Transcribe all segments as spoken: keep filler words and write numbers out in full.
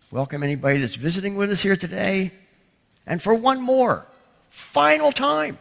welcome anybody that's visiting with us here today. And for one more, final time,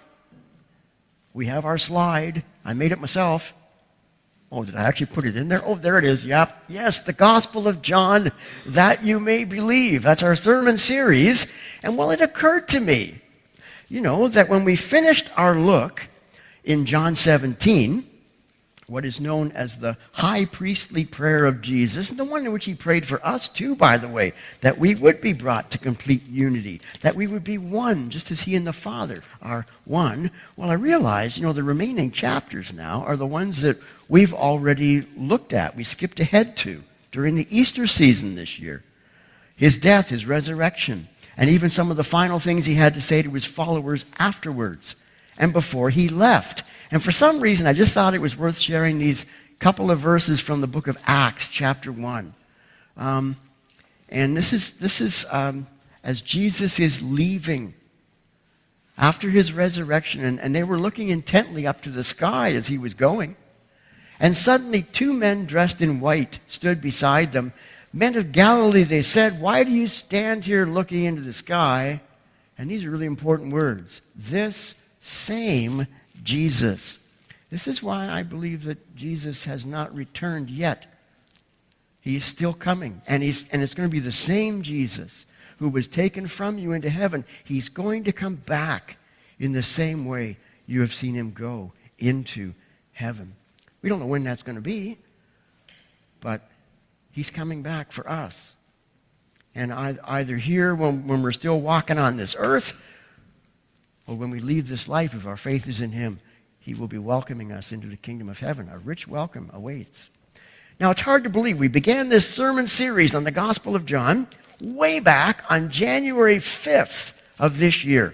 we have our slide. I made it myself. Oh, did I actually put it in there? Oh, there it is. Yep. Yes, the Gospel of John, that you may believe. That's our sermon series. And well, it occurred to me, you know, that when we finished our look in John seventeen, what is known as the high priestly prayer of Jesus, and the one in which he prayed for us too, by the way, that we would be brought to complete unity, that we would be one, just as he and the Father are one. Well, I realize, you know, the remaining chapters now are the ones that we've already looked at. We skipped ahead to during the Easter season this year. His death, his resurrection, and even some of the final things he had to say to his followers afterwards and before he left. And for some reason, I just thought it was worth sharing these couple of verses from the book of Acts, chapter one. Um, and this is, this is um, as Jesus is leaving after his resurrection, and, and they were looking intently up to the sky as he was going. And suddenly two men dressed in white stood beside them. Men of Galilee, they said, why do you stand here looking into the sky? And these are really important words. This same Jesus. This is why I believe that Jesus has not returned yet. He is still coming. And, he's, and it's going to be the same Jesus who was taken from you into heaven. He's going to come back in the same way you have seen him go into heaven. We don't know when that's going to be, but he's coming back for us. And either here when, when we're still walking on this earth, or when we leave this life, if our faith is in him, he will be welcoming us into the kingdom of heaven. A rich welcome awaits. Now, it's hard to believe we began this sermon series on the Gospel of John way back on January fifth of this year.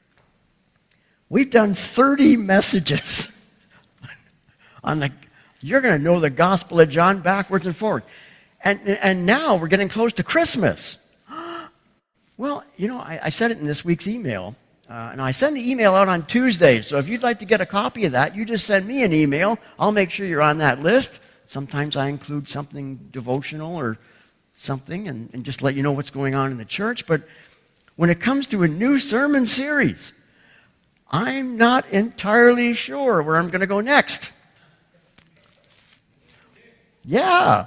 We've done thirty messages on the, you're going to know the Gospel of John backwards and forward. And, and now we're getting close to Christmas. Well, you know, I, I said it in this week's email. Uh, and I send the email out on Tuesdays, so if you'd like to get a copy of that, you just send me an email. I'll make sure you're on that list. Sometimes I include something devotional or something and, and just let you know what's going on in the church. But when it comes to a new sermon series, I'm not entirely sure where I'm going to go next. Yeah.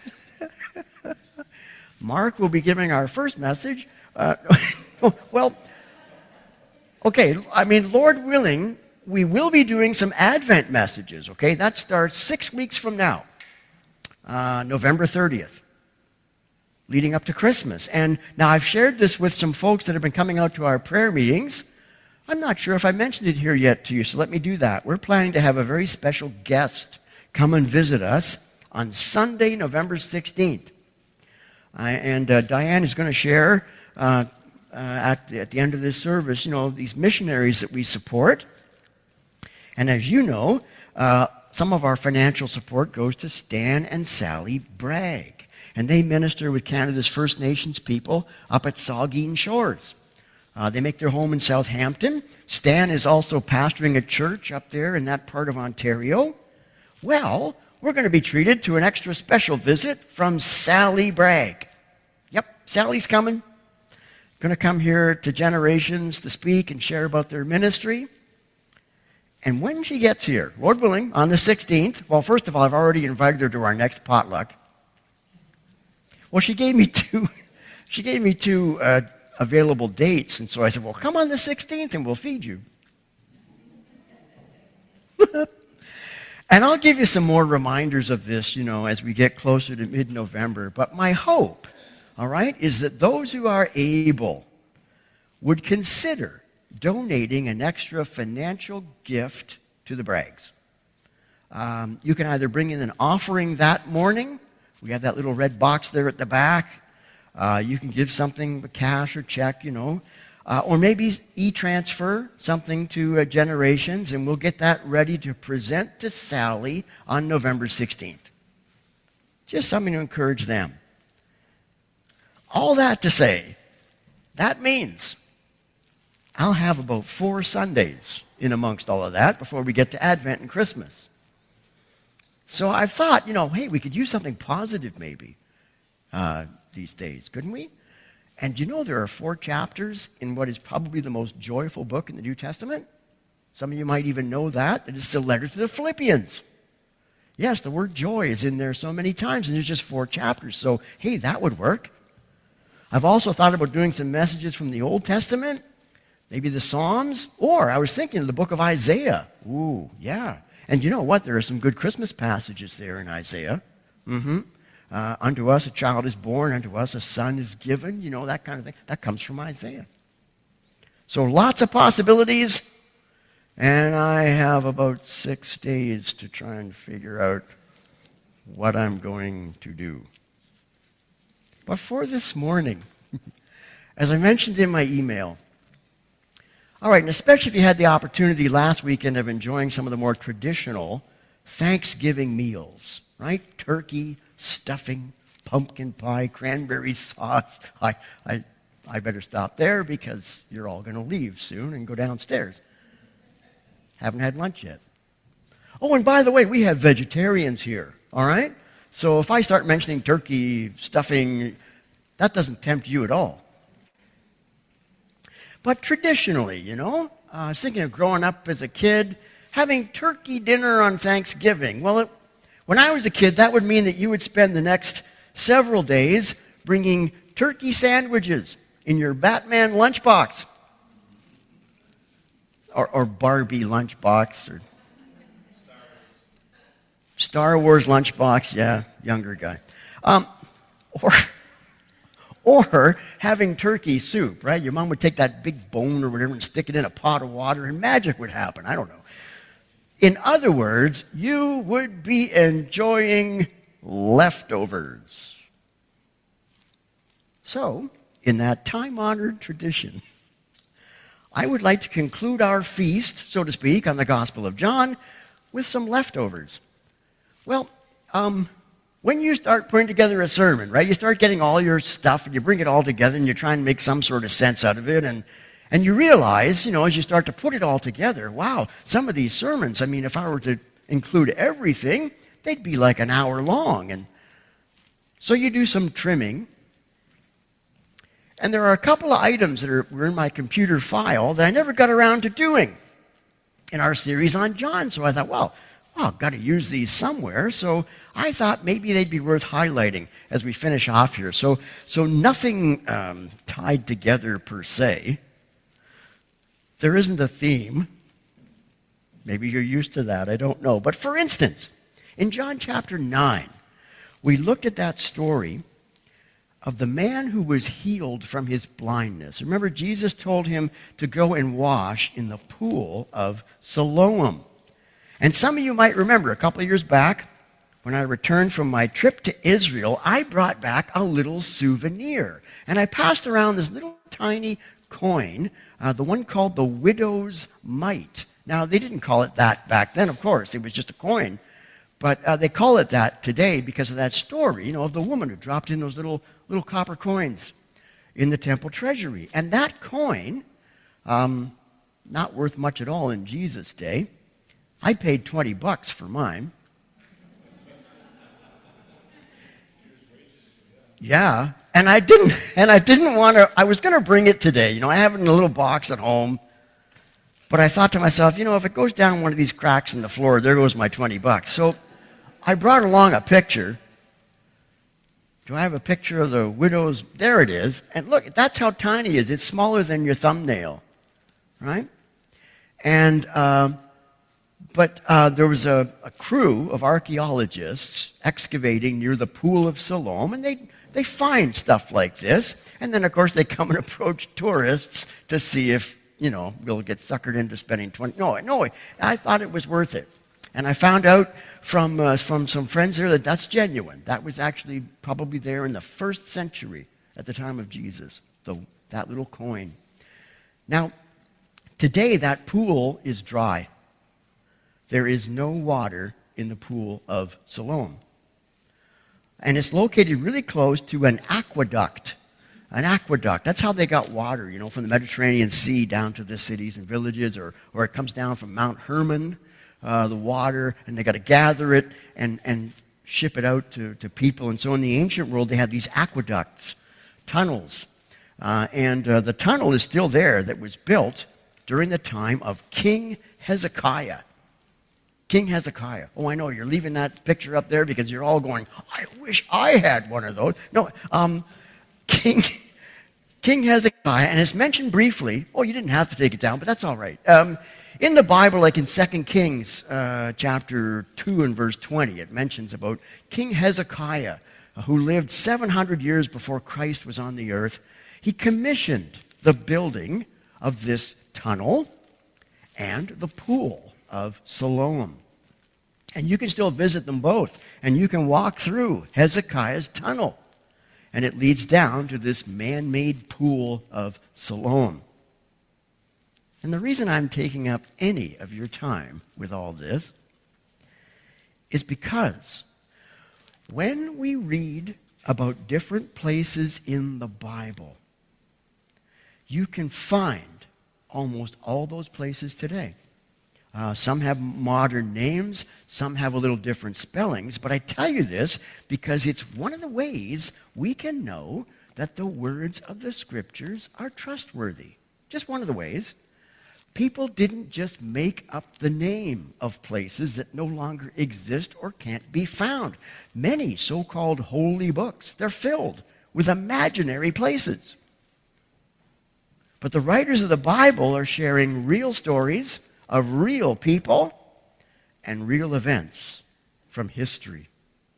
Mark will be giving our first message. Uh, well... Okay, I mean, Lord willing, we will be doing some Advent messages, okay? That starts six weeks from now, uh, November thirtieth, leading up to Christmas. And now I've shared this with some folks that have been coming out to our prayer meetings. I'm not sure if I mentioned it here yet to you, so let me do that. We're planning to have a very special guest come and visit us on Sunday, November sixteenth. I, and uh, Diane is going to share uh, Uh, at, the, at the end of this service, you know, these missionaries that we support. And as you know, uh, some of our financial support goes to Stan and Sally Bragg. And they minister with Canada's First Nations people up at Saugeen Shores. Uh, they make their home in Southampton. Stan is also pastoring a church up there in that part of Ontario. Well, we're going to be treated to an extra special visit from Sally Bragg. Yep, Sally's coming. Going to come here to Generations to speak and share about their ministry. And when she gets here, Lord willing, on the sixteenth, well, first of all, I've already invited her to our next potluck. Well, she gave me two, she gave me two uh, available dates, and so I said, well, come on the sixteenth and we'll feed you. And I'll give you some more reminders of this, you know, as we get closer to mid-November. But my hope, all right, is that those who are able would consider donating an extra financial gift to the Braggs. Um, you can either bring in an offering that morning. We have that little red box there at the back. Uh, you can give something, cash or check, you know. Uh, or maybe e-transfer something to uh, Generations, and we'll get that ready to present to Sally on November sixteenth. Just something to encourage them. All that to say, that means I'll have about four Sundays in amongst all of that before we get to Advent and Christmas. So I thought, you know, hey, we could use something positive maybe. Uh, these days, couldn't we? And you know there are four chapters in what is probably the most joyful book in the New Testament? Some of you might even know that. It is the letter to the Philippians. Yes, the word joy is in there so many times, and there's just four chapters. So, hey, that would work. I've also thought about doing some messages from the Old Testament, maybe the Psalms, or I was thinking of the book of Isaiah. Ooh, yeah. And you know what? There are some good Christmas passages there in Isaiah. Mm-hmm. Uh, unto us a child is born, unto us a son is given, you know, that kind of thing. That comes from Isaiah. So lots of possibilities, and I have about six days to try and figure out what I'm going to do. But for this morning, as I mentioned in my email, all right, and especially if you had the opportunity last weekend of enjoying some of the more traditional Thanksgiving meals, right? Turkey, stuffing, pumpkin pie, cranberry sauce. I, I, I better stop there because you're all going to leave soon and go downstairs. Haven't had lunch yet. Oh, and by the way, we have vegetarians here, all right? So if I start mentioning turkey, stuffing, that doesn't tempt you at all. But traditionally, you know, uh, I was thinking of growing up as a kid, having turkey dinner on Thanksgiving. Well, it, when I was a kid, that would mean that you would spend the next several days bringing turkey sandwiches in your Batman lunchbox. Or, or Barbie lunchbox, or Star Wars lunchbox, yeah, younger guy. Um, or, or having turkey soup, right? Your mom would take that big bone or whatever and stick it in a pot of water and magic would happen. I don't know. In other words, you would be enjoying leftovers. So, in that time-honored tradition, I would like to conclude our feast, so to speak, on the Gospel of John with some leftovers. Well, um, when you start putting together a sermon, right, you start getting all your stuff and you bring it all together and you try and make some sort of sense out of it, and And you realize, you know, as you start to put it all together, wow, some of these sermons, I mean, if I were to include everything, they'd be like an hour long. And so you do some trimming. And there are a couple of items that are, were in my computer file that I never got around to doing in our series on John. So I thought, well, well, I've got to use these somewhere. So I thought maybe they'd be worth highlighting as we finish off here. So, so nothing um, tied together per se. There isn't a theme. Maybe you're used to that. I don't know. But for instance, in John chapter nine, we looked at that story of the man who was healed from his blindness. Remember, Jesus told him to go and wash in the pool of Siloam. And some of you might remember a couple of years back, when I returned from my trip to Israel, I brought back a little souvenir. And I passed around this little tiny coin, uh, the one called the widow's mite. Now, they didn't call it that back then, of course. It was just a coin. But uh, they call it that today because of that story, you know, of the woman who dropped in those little, little copper coins in the temple treasury. And that coin, um, not worth much at all in Jesus' day. I paid twenty bucks for mine. Yeah, and I didn't, and I didn't want to, I was going to bring it today. You know, I have it in a little box at home. But I thought to myself, you know, if it goes down one of these cracks in the floor, there goes my twenty bucks. So I brought along a picture. Do I have a picture of the widow's? There it is. And look, that's how tiny it is. It's smaller than your thumbnail, right? And, uh, but uh, there was a, a crew of archaeologists excavating near the Pool of Siloam, and they They find stuff like this, and then, of course, they come and approach tourists to see if, you know, we'll get suckered into spending twenty. No, no, I thought it was worth it. And I found out from, uh, from some friends here that that's genuine. That was actually probably there in the first century at the time of Jesus, the, that little coin. Now, today that pool is dry. There is no water in the Pool of Siloam. And it's located really close to an aqueduct. An aqueduct. That's how they got water, you know, from the Mediterranean Sea down to the cities and villages, or, or it comes down from Mount Hermon, uh, the water, and they got to gather it and, and ship it out to, to people. And so in the ancient world, they had these aqueducts, tunnels. Uh, and uh, the tunnel is still there that was built during the time of King Hezekiah. King Hezekiah. Oh, I know, you're leaving that picture up there because you're all going, I wish I had one of those. No, um, King, King Hezekiah, and it's mentioned briefly. Oh, you didn't have to take it down, but that's all right. Um, in the Bible, like in Second Kings uh, chapter two and verse twenty, it mentions about King Hezekiah, who lived seven hundred years before Christ was on the earth. He commissioned the building of this tunnel and the pool of Siloam. And you can still visit them both. And you can walk through Hezekiah's tunnel. And it leads down to this man-made pool of Siloam. And the reason I'm taking up any of your time with all this is because when we read about different places in the Bible, you can find almost all those places today. Uh, some have modern names, some have a little different spellings, but I tell you this because it's one of the ways we can know that the words of the Scriptures are trustworthy. Just one of the ways. People didn't just make up the name of places that no longer exist or can't be found. Many so-called holy books, they're filled with imaginary places. But the writers of the Bible are sharing real stories of real people and real events from history.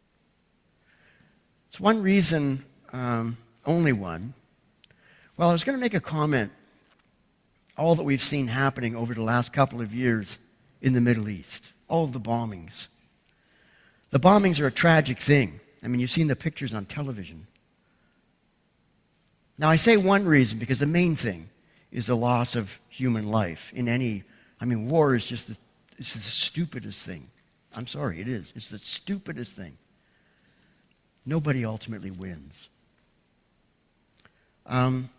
It's one reason, um, only one. Well, I was going to make a comment, all that we've seen happening over the last couple of years in the Middle East, all of the bombings. The bombings are a tragic thing. I mean, you've seen the pictures on television. Now, I say one reason because the main thing is the loss of human life in any, I mean, war is just the, it's the stupidest thing. I'm sorry, it is. It's the stupidest thing. Nobody ultimately wins. Um,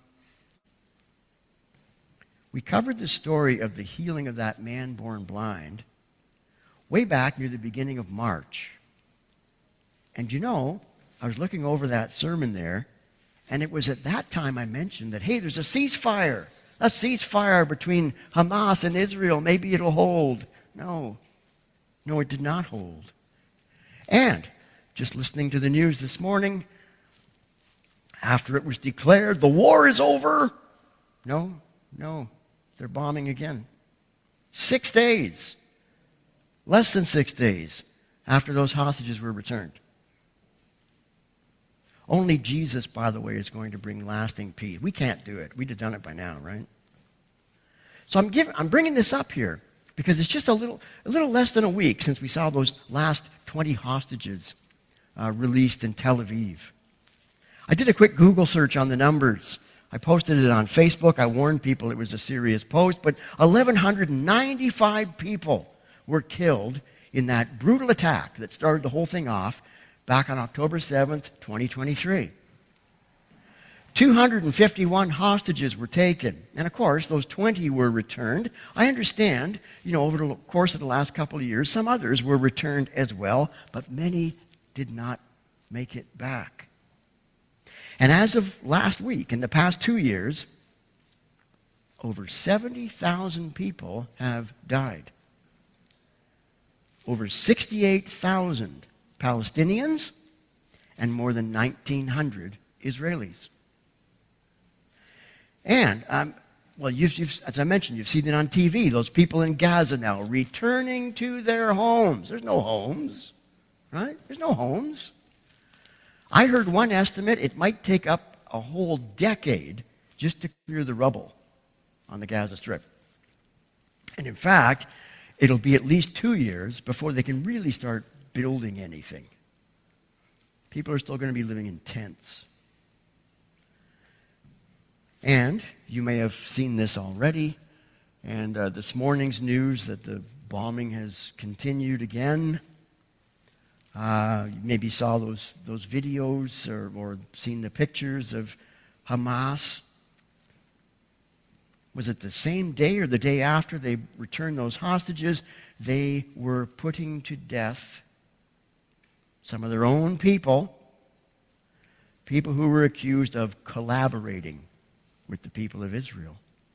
we covered the story of the healing of that man born blind way back near the beginning of March. And you know, I was looking over that sermon there, and it was at that time I mentioned that, hey, there's a ceasefire. A ceasefire between Hamas and Israel. Maybe it'll hold. No. No, it did not hold. And just listening to the news this morning, after it was declared the war is over, no, no, they're bombing again. Six days, less than six days after those hostages were returned. Only Jesus, by the way, is going to bring lasting peace. We can't do it. We'd have done it by now, right? So I'm giving, I'm bringing this up here because it's just a little, a little less than a week since we saw those last twenty hostages uh, released in Tel Aviv. I did a quick Google search on the numbers. I posted it on Facebook. I warned people it was a serious post, but one thousand one hundred ninety-five people were killed in that brutal attack that started the whole thing off back on October seventh, twenty twenty-three. two hundred fifty-one hostages were taken. And of course, those twenty were returned. I understand, you know, over the course of the last couple of years, some others were returned as well, but many did not make it back. And as of last week, in the past two years, over seventy thousand people have died. Over sixty-eight thousand Palestinians and more than nineteen hundred Israelis. And, um, well, you've, you've, as I mentioned, you've seen it on T V, those people in Gaza now returning to their homes. There's no homes, right? There's no homes. I heard one estimate, it might take up a whole decade just to clear the rubble on the Gaza Strip. And in fact, it'll be at least two years before they can really start building anything. People are still going to be living in tents. And you may have seen this already, and uh, this morning's news that the bombing has continued again. Uh, you maybe saw those, those videos or, or seen the pictures of Hamas. Was it the same day or the day after they returned those hostages? They were putting to death some of their own people, people who were accused of collaborating with the people of Israel.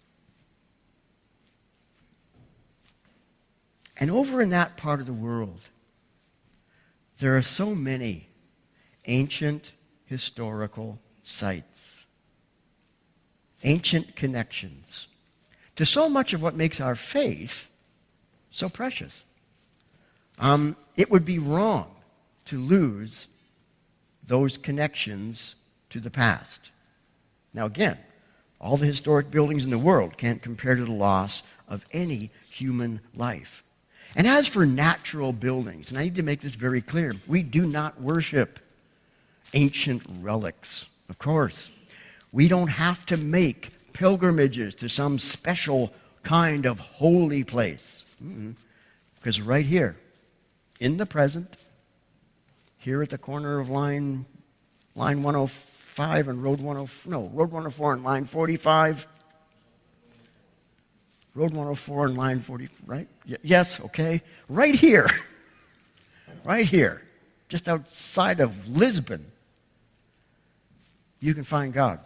And over in that part of the world, there are so many ancient historical sites, ancient connections to so much of what makes our faith so precious. Um, it would be wrong to lose those connections to the past. Now again, all the historic buildings in the world can't compare to the loss of any human life. And as for natural buildings, and I need to make this very clear, we do not worship ancient relics, of course. We don't have to make pilgrimages to some special kind of holy place. Mm-mm. Because right here, in the present, here at the corner of line, line one oh five and road one oh four, no, road one oh four and line forty-five, road one oh four and line forty, right? Y- yes, okay. Right here, right here, just outside of Lisbon, you can find God.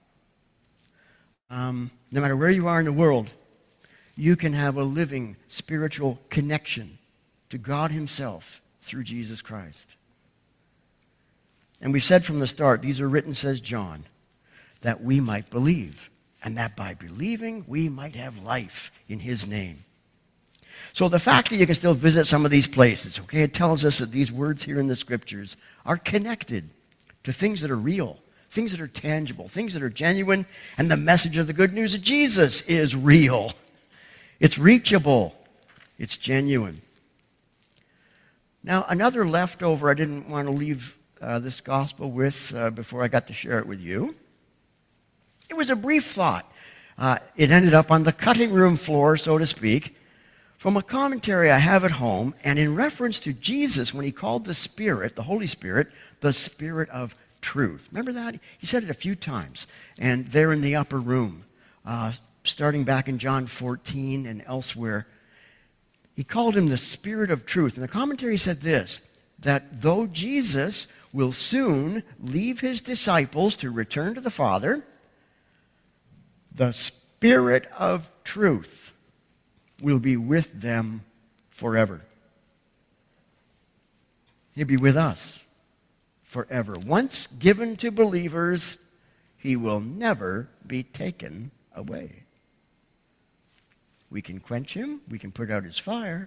Um, no matter where you are in the world, you can have a living spiritual connection to God himself through Jesus Christ. And we've said from the start, these are written, says John, that we might believe, and that by believing we might have life in his name. So the fact that you can still visit some of these places, okay, it tells us that these words here in the scriptures are connected to things that are real, things that are tangible, things that are genuine, and the message of the good news of Jesus is real. It's reachable. It's genuine. Now, another leftover I didn't want to leave uh, this gospel with uh, before I got to share it with you. It was a brief thought. Uh, it ended up on the cutting room floor, so to speak, from a commentary I have at home, and in reference to Jesus when he called the Spirit, the Holy Spirit, the Spirit of truth. Remember that? He said it a few times. And there in the upper room, uh, starting back in John fourteen and elsewhere, he called him the Spirit of truth. And the commentary said this, that though Jesus will soon leave his disciples to return to the Father, the Spirit of truth will be with them forever. He'll be with us forever. Once given to believers, he will never be taken away. We can quench him, we can put out his fire,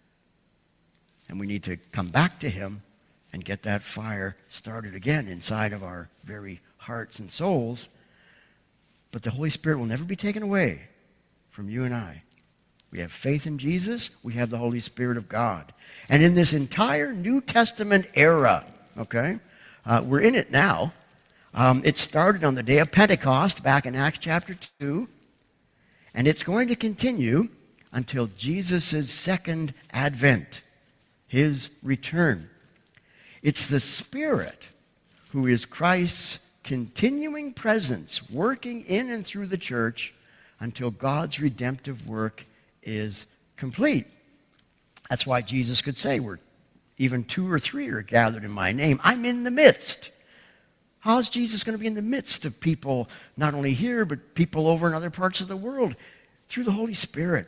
and we need to come back to him and get that fire started again inside of our very hearts and souls. But the Holy Spirit will never be taken away from you and I. We have faith in Jesus, we have the Holy Spirit of God. And in this entire New Testament era, okay, uh, we're in it now. Um, it started on the day of Pentecost back in Acts chapter two. And it's going to continue until Jesus' second advent, his return. It's the Spirit who is Christ's continuing presence working in and through the church until God's redemptive work is complete. That's why Jesus could say, "Where even two or three are gathered in my name, I'm in the midst." How is Jesus going to be in the midst of people, not only here, but people over in other parts of the world? Through the Holy Spirit.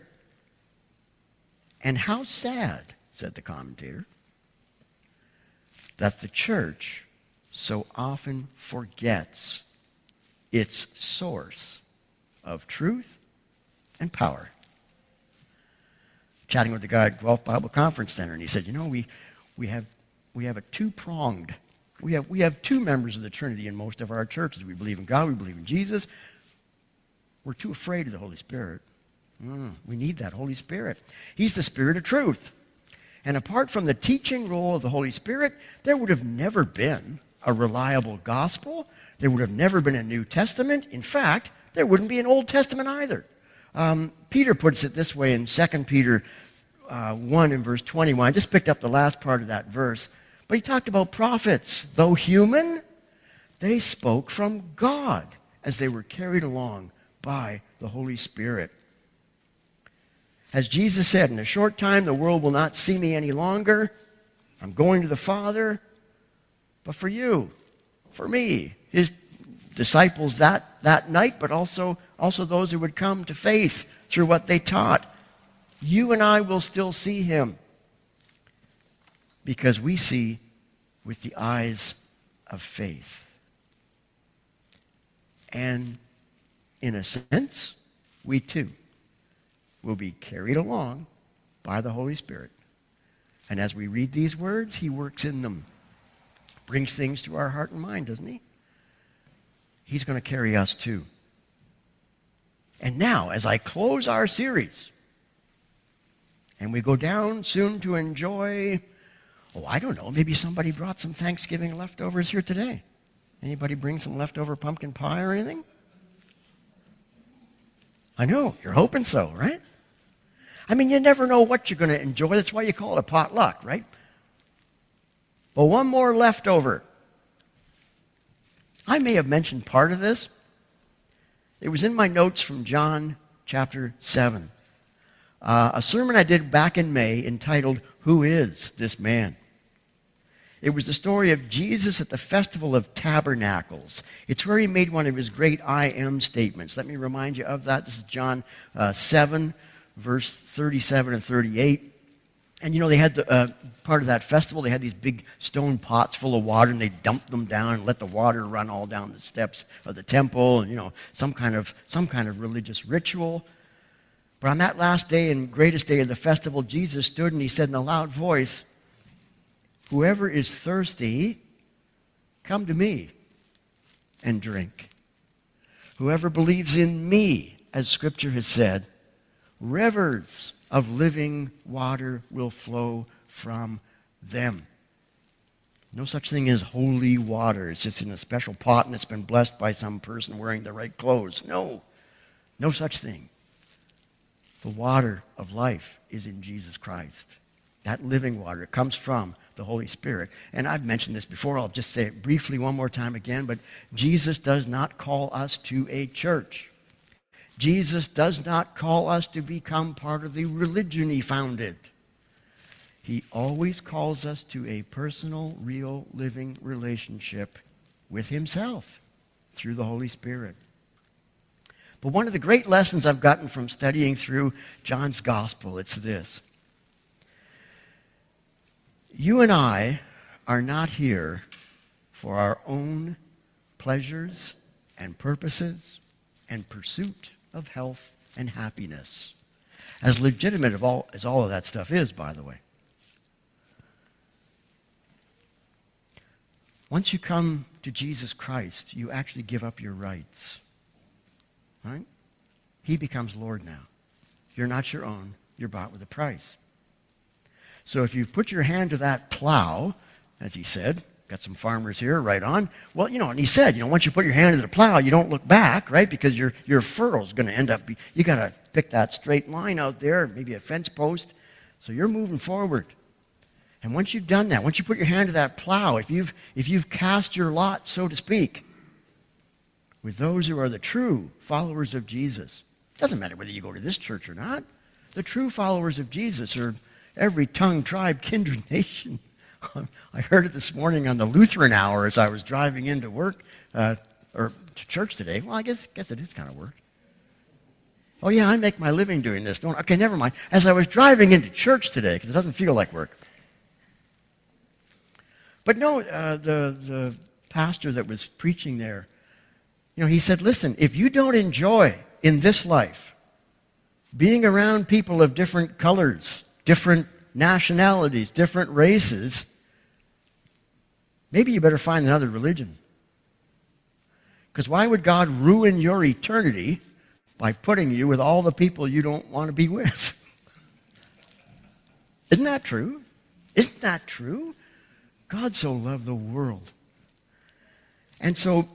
And how sad, said the commentator, that the church so often forgets its source of truth and power. Chatting with the guy at Guelph Bible Conference Center, and he said, you know, we, we have, we have a two-pronged We have, we have two members of the Trinity in most of our churches. We believe in God, we believe in Jesus. We're too afraid of the Holy Spirit. Mm, we need that Holy Spirit. He's the Spirit of truth. And apart from the teaching role of the Holy Spirit, there would have never been a reliable gospel. There would have never been a New Testament. In fact, there wouldn't be an Old Testament either. Um, Peter puts it this way in Second Peter uh, one in verse twenty-one. I just picked up the last part of that verse. But he talked about prophets. Though human, they spoke from God as they were carried along by the Holy Spirit. As Jesus said, in a short time the world will not see me any longer. I'm going to the Father. but for you, for me, his disciples that, that night, but also, also those who would come to faith through what they taught. You and I will still see him because we see with the eyes of faith. And in a sense, we too will be carried along by the Holy Spirit. And as we read these words, he works in them, brings things to our heart and mind, doesn't he? He's going to carry us too. And now, as I close our series, and we go down soon to enjoy, oh, I don't know, maybe somebody brought some Thanksgiving leftovers here today. Anybody bring some leftover pumpkin pie or anything? I know, you're hoping so, right? I mean, you never know what you're going to enjoy. That's why you call it a potluck, right? But one more leftover. I may have mentioned part of this. It was in my notes from John chapter seven. Uh, a sermon I did back in May entitled, Who is This Man? It was the story of Jesus at the Festival of Tabernacles. It's where he made one of his great I am statements. Let me remind you of that. This is John uh, seven, verse thirty-seven and thirty-eight. And you know, they had the, uh, part of that festival, they had these big stone pots full of water, and they dumped them down and let the water run all down the steps of the temple, and you know, some kind of, some kind of religious ritual. But on that last day and greatest day of the festival, Jesus stood and he said in a loud voice, whoever is thirsty, come to me and drink. Whoever believes in me, as Scripture has said, rivers of living water will flow from them. No such thing as holy water. It's just in a special pot and it's been blessed by some person wearing the right clothes. No, no such thing. The water of life is in Jesus Christ. That living water comes from the Holy Spirit. And I've mentioned this before. I'll just say it briefly one more time again. But Jesus does not call us to a church. Jesus does not call us to become part of the religion he founded. He always calls us to a personal, real, living relationship with himself through the Holy Spirit. But one of the great lessons I've gotten from studying through John's Gospel, it's this. You and I are not here for our own pleasures and purposes and pursuit of health and happiness. As legitimate of all, as all of that stuff is, by the way. Once you come to Jesus Christ, you actually give up your rights. Right? He becomes Lord now. You're not your own. You're bought with a price. So if you put your hand to that plow, as he said, got some farmers here, right on. Well, you know, and he said, you know, once you put your hand to the plow, you don't look back, right? Because your, your furrow's going to end up, be, you got to pick that straight line out there, maybe a fence post. So you're moving forward. And once you've done that, once you put your hand to that plow, if you've, if you've cast your lot, so to speak, with those who are the true followers of Jesus, it doesn't matter whether you go to this church or not, the true followers of Jesus are every tongue, tribe, kindred, nation. I heard it this morning on the Lutheran Hour as I was driving into work, uh, or to church today. Well, I guess, guess it is kind of work. Oh, yeah, I make my living doing this. Don't, okay, never mind. As I was driving into church today, because it doesn't feel like work. But no, uh, the, the pastor that was preaching there, you know, he said, listen, if you don't enjoy in this life being around people of different colors, different nationalities, different races, maybe you better find another religion. Because why would God ruin your eternity by putting you with all the people you don't want to be with? Isn't that true? Isn't that true? God so loved the world. And so,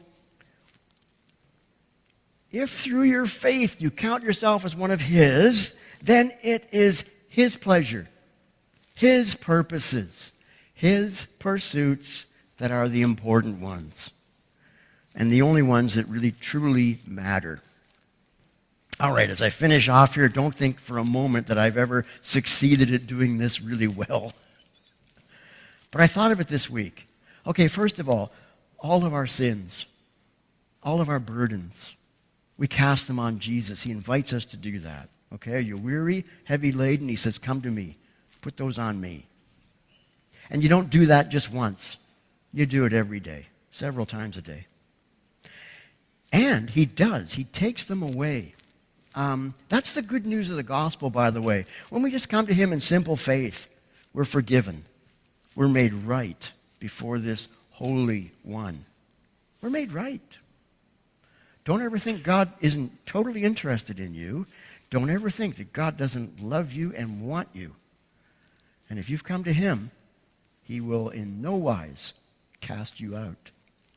if through your faith you count yourself as one of his, then it is his pleasure, his purposes, his pursuits that are the important ones, and the only ones that really truly matter. All right, as I finish off here, don't think for a moment that I've ever succeeded at doing this really well. But I thought of it this week. Okay, first of all, all of our sins, all of our burdens, we cast them on Jesus. He invites us to do that. Okay, are you weary, heavy laden? He says, come to me. Put those on me. And you don't do that just once. You do it every day, several times a day. And he does. He takes them away. Um, that's the good news of the gospel, by the way. When we just come to him in simple faith, we're forgiven. We're made right before this Holy One. We're made right. Don't ever think God isn't totally interested in you. Don't ever think that God doesn't love you and want you. And if you've come to him, he will in no wise cast you out.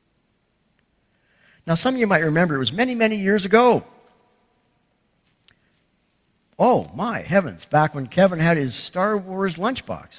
Now, some of you might remember it was many, many years ago. Oh, my heavens, back when Kevin had his Star Wars lunchbox.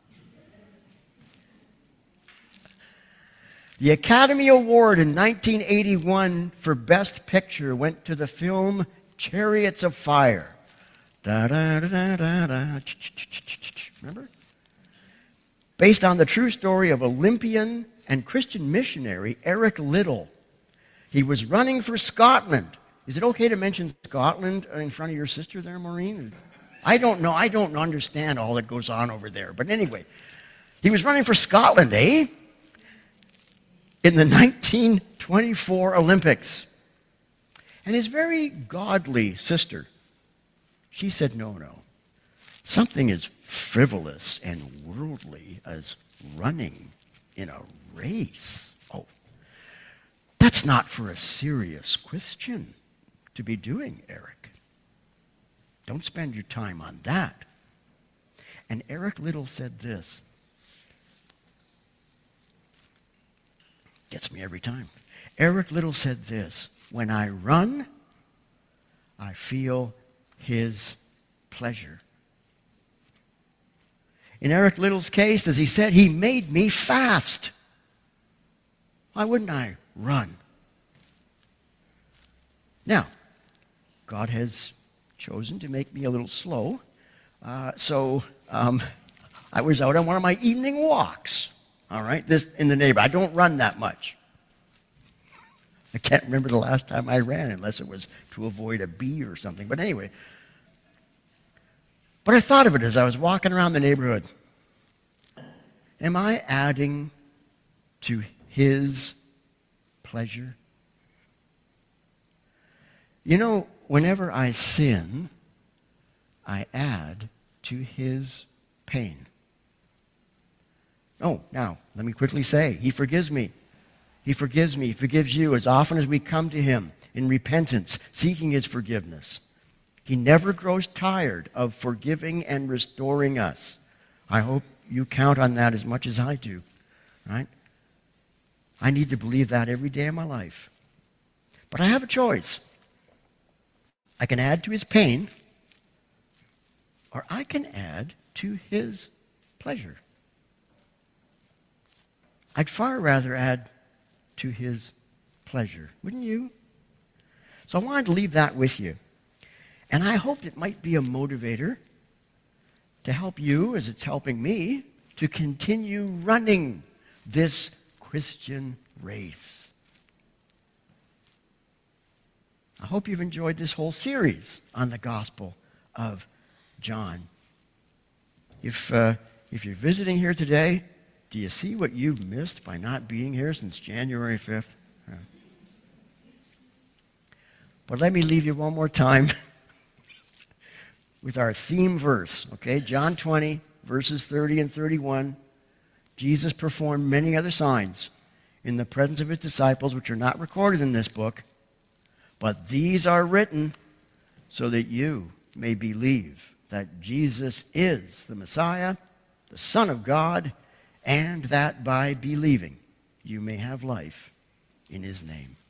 The Academy Award in nineteen eighty-one for Best Picture went to the film Chariots of Fire. Da, da, da, da, da. Remember? Based on the true story of Olympian and Christian missionary Eric Liddell. He was running for Scotland. Is it okay to mention Scotland in front of your sister there, Maureen? I don't know. I don't understand all that goes on over there. But anyway, he was running for Scotland, eh? In the nineteen twenty-four Olympics. And his very godly sister, she said, no, no. Something as frivolous and worldly as running in a race. Oh, that's not for a serious Christian to be doing, Eric. Don't spend your time on that. And Eric Liddell said this. Gets me every time. Eric Liddell said this, when I run, I feel his pleasure. In Eric Liddell's case, as he said, he made me fast. Why wouldn't I run? Now, God has chosen to make me a little slow, uh, so um, I was out on one of my evening walks. All right, this in the neighborhood. I don't run that much. I can't remember the last time I ran unless it was to avoid a bee or something. But anyway, but I thought of it as I was walking around the neighborhood. Am I adding to his pleasure? You know, whenever I sin, I add to his pain. Oh, now, let me quickly say, he forgives me. He forgives me. He forgives you as often as we come to him in repentance, seeking his forgiveness. He never grows tired of forgiving and restoring us. I hope you count on that as much as I do, right? I need to believe that every day of my life. But I have a choice. I can add to his pain, or I can add to his pleasure. I'd far rather add to his pleasure, wouldn't you? So I wanted to leave that with you. And I hoped it might be a motivator to help you, as it's helping me, to continue running this Christian race. I hope you've enjoyed this whole series on the Gospel of John. If, uh, if you're visiting here today, do you see what you've missed by not being here since January fifth? Yeah. But let me leave you one more time with our theme verse, okay? John twenty, verses thirty and thirty-one. Jesus performed many other signs in the presence of his disciples, which are not recorded in this book, but these are written so that you may believe that Jesus is the Messiah, the Son of God, and that by believing you may have life in his name.